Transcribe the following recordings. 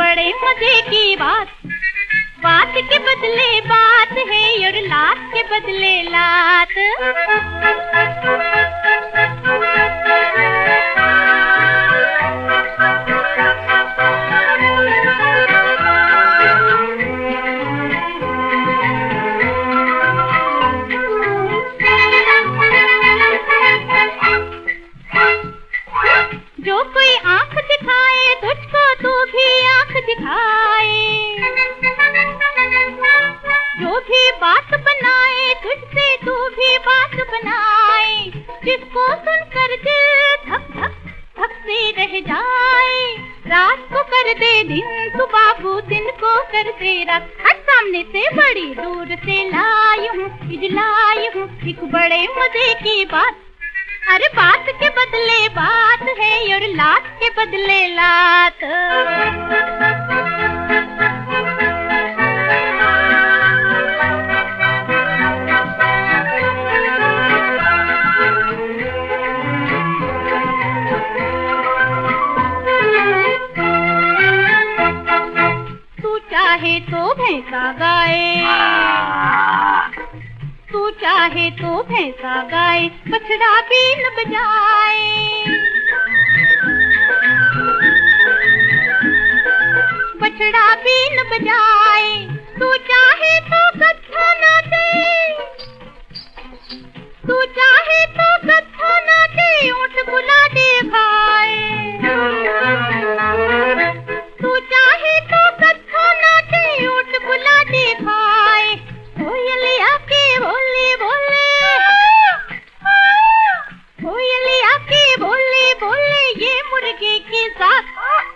बड़े मजे की बात, बात के बदले बात है और लात के बदले लात। जो कोई आंख दिखाए तुझको तू भी आंख दिखाए, जो भी बात बनाए तुझसे तू भी बात बनाए, जिसको सुनकर दिल धक धक धक से रह जाए। रात को कर दे दिन तू बाबू, दिन को कर दे रात। हर सामने से बड़ी दूर से लाई हूँ, इजलाई हूँ एक बड़े मजे की बात। अरे बात के बदले बात है और लात के बदले लात। तू चाहे तो भैंसा गाए, तू चाहे तो भैंसा गाए, बछड़ा बीन बजाए। बछड़ा बीन बजाए, तू चाहे तो गधा नाचे, तू चाहे तो गधा नाचे, ऊंट गुलाटे खाए। तू चाहे तो गधा नाचे, ऊंट गुलाटे खाए। कोयलिया के बोले बोले, कोयलिया के बोले बोले, ये मुर्गे की जात,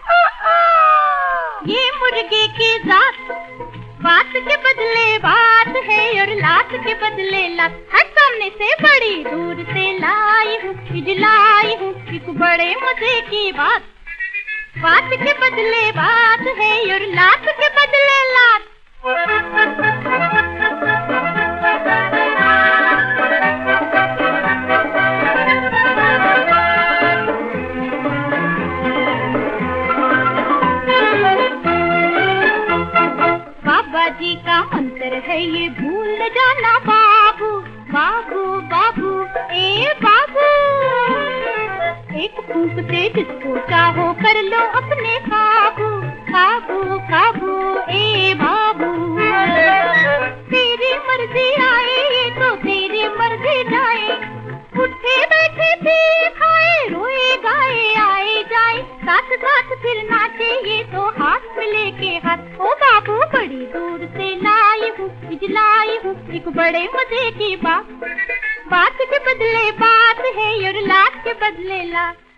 ये मुर्गे की जात। बात के बदले बात है और लात के बदले लात। हर सामने से बड़ी दूर से लाई हूँ, इजलाई हूँ एक बड़े मजे की बात। बात के बदले बात है और लात के बदले लात। बाबा जी का मंत्र है ये भूल जाना बाबू, बाबू बाबू ए बाबू। एक फूंक से जिसको चाहो कर लो अपने काबू, काबू काबू ए बाबू। तेरी मर्जी आए ये तो तेरी मर्जी जाए, उठे बैठे भी खाए, रोए गाए आए जाए, साथ साथ फिर नाचे ये तो हाथ मिले के हाथ। ओ बाबू बड़ी दूर से लाई हूँ, इजलाई हूँ एक बड़े मजे की बात। बात के बदले बात है और लात के बदले लात।